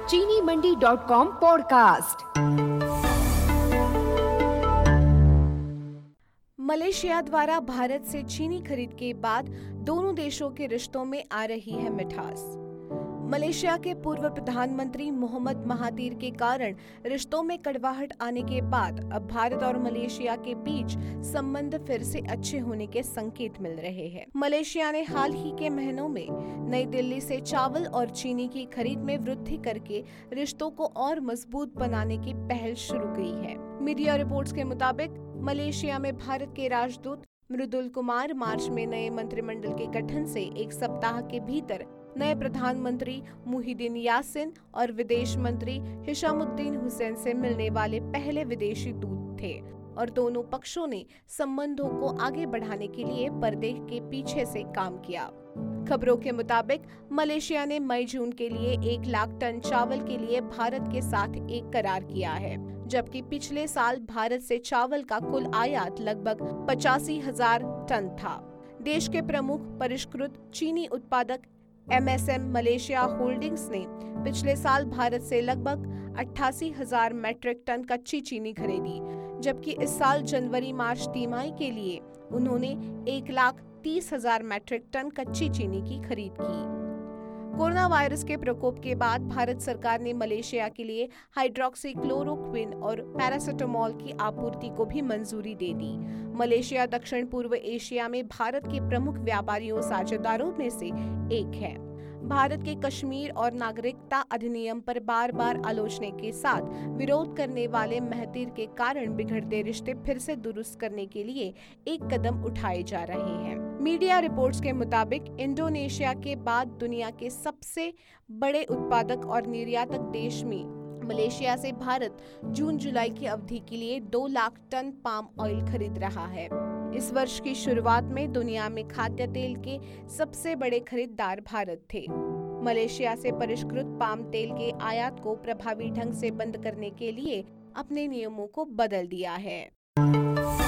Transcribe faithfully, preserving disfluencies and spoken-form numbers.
चीनी Mandi dot com podcast. Malaysia द्वारा भारत से चीनी खरीद के बाद दोनों देशों के रिश्तों में आ रही है मिठास। मलेशिया के पूर्व प्रधानमंत्री मोहम्मद महातीर के कारण रिश्तों में कड़वाहट आने के बाद अब भारत और मलेशिया के बीच संबंध फिर से अच्छे होने के संकेत मिल रहे हैं। मलेशिया ने हाल ही के महीनों में नई दिल्ली से चावल और चीनी की खरीद में वृद्धि करके रिश्तों को और मजबूत बनाने की पहल शुरू की है। मीडिया रिपोर्ट्स के मुताबिक मलेशिया में भारत के राजदूत मृदुल कुमार मार्च में नए मंत्रिमंडल के गठन से एक सप्ताह के भीतर नए प्रधानमंत्री मुहिदीन यासिन और विदेश मंत्री हिशामुद्दीन हुसैन से मिलने वाले पहले विदेशी दूत थे और दोनों पक्षों ने संबंधों को आगे बढ़ाने के लिए पर्दे के पीछे से काम किया। खबरों के मुताबिक मलेशिया ने मई जून के लिए एक लाख टन चावल के लिए भारत के साथ एक करार किया है, जबकि पिछले साल भारत से चावल का कुल आयात लगभग पचासी हजार टन था। देश के प्रमुख परिष्कृत चीनी उत्पादक M S M Malaysia holdings ने पिछले साल भारत से लगभग अट्ठासी हजार मैट्रिक टन कच्ची चीनी खरीदी, जबकि इस साल जनवरी मार्च तिमाही के लिए उन्होंने एक लाख तीस हजार मैट्रिक टन कच्ची चीनी की खरीद की। कोरोना वायरस के प्रकोप के बाद भारत सरकार ने मलेशिया के लिए हाइड्रोक्सी क्लोरोक्विन और पैरासिटामोल की आपूर्ति को भी मंजूरी दे दी। मलेशिया दक्षिण पूर्व एशिया में भारत के प्रमुख व्यापारियों साझेदारों में से एक है। भारत के कश्मीर और नागरिकता अधिनियम पर बार बार आलोचना के साथ विरोध करने वाले महातीर के कारण बिगड़ते रिश्ते फिर से दुरुस्त करने के लिए एक कदम उठाए जा रहे हैं। मीडिया रिपोर्ट्स के मुताबिक इंडोनेशिया के बाद दुनिया के सबसे बड़े उत्पादक और निर्यातक देश में मलेशिया से भारत जून जुलाई की अवधि के लिए दो लाख टन पाम ऑयल खरीद रहा है। इस वर्ष की शुरुआत में दुनिया में खाद्य तेल के सबसे बड़े खरीदार भारत थे। मलेशिया से परिष्कृत पाम तेल के आयात को प्रभावी ढंग से बंद करने के लिए अपने नियमों को बदल दिया है।